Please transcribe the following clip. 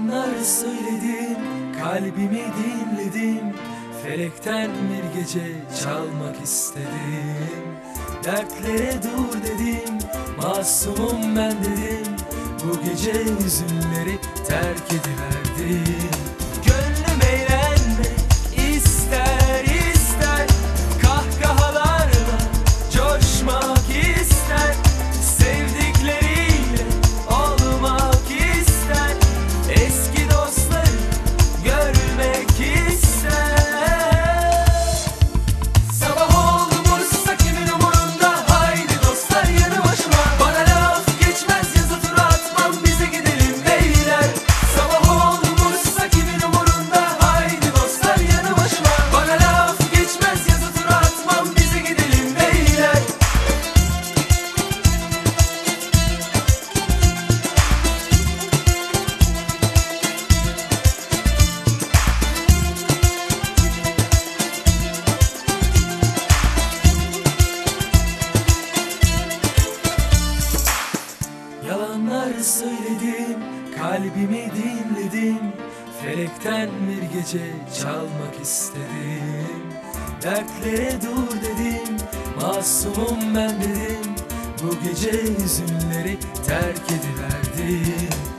Yalanlar söyledim, kalbimi dinledim. Felekten bir gece çalmak istedim. Dertlere dur dedim, masumum ben dedim. Bu gece hüzünleri terk ediverdim. Gönlüm eğlenmek ister ister, kahkahalarla coşmak ister. Sevdikleriyle olmak ister, eski dostları görmek ister. Sabah olmuşsa kimin umurunda, haydi dostlar yanı başıma. Bana laf geçmez, yazı tura atmam, bize gidelim beyler. Sabah olmuşsa kimin umurunda, haydi dostlar yanı başıma. Bana laf geçmez, yazı tura atmam, bize gidelim beyler. Yalanlar söyledim, kalbimi dinledim. Felekten bir gece çalmak istedim. Dertlere dur dedim, masumum ben dedim. Bu gece hüzünleri terk ediverdim.